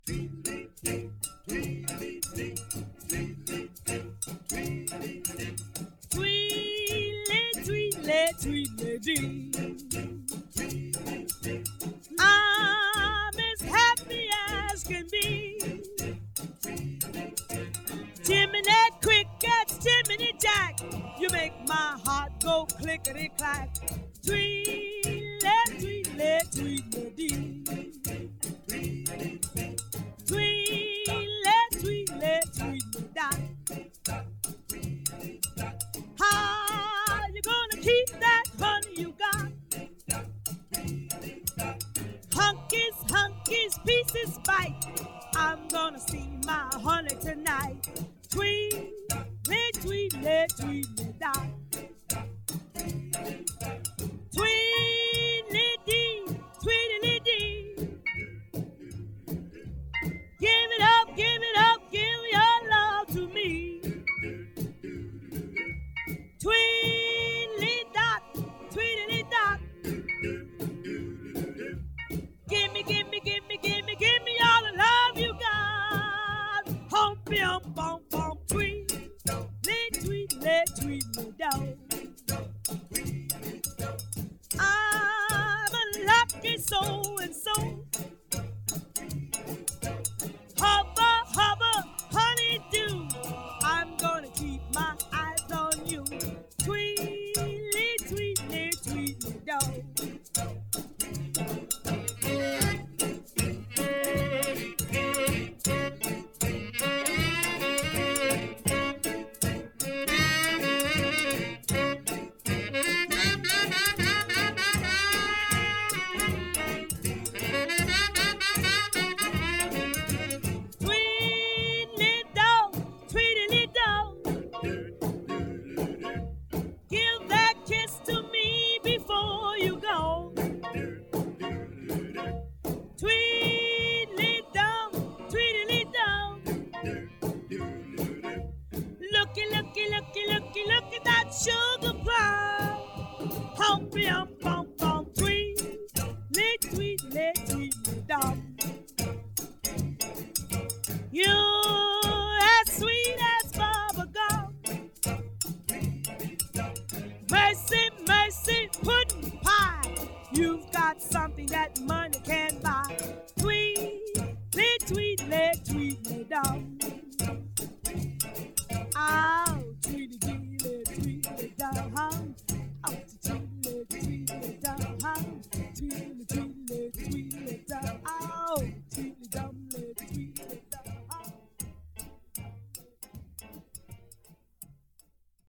Tweedly, tweedly, dee. I'm as happy as can be. Jiminy crickets, Jiminy Jack, you make my heart go clickety clack. Tweedly, tweedly, tweedly, dee. Tweedly, tweedly, tweedly, da. How you gonna keep that honey you got? Hunkies, pieces bite. I'm gonna see my honey tonight. Tweedly, tweedly, tweedly, da. Tweedly dee, tweedly dee. Give it up, give it up, give your love to me. Tweedly dot, tweedly dot. Gimme, gimme, gimme, gimme, gimme all the love you got. Humpy, hump, hump, hump, tweedly, tweedly, tweedly, dog. I'm a lucky so-and-so. Hubba, hubba, honey-do. I'm gonna keep my eyes on you. Tweedly, tweedly, tweedly, dog. Tweedly dog, tweedly dog. Give that kiss to me before you go. Tweedly dog, tweedly dog. Looky, looky, looky, looky, look at that sugar plum. Humpy, hump, hump, hump, tweedly, tweedly, tweedly dog. You're as sweet as bubble gum. Mercy, mercy, pudding pie. You've got something that money can't buy. Tweedly, tweedly, tweedly, dog.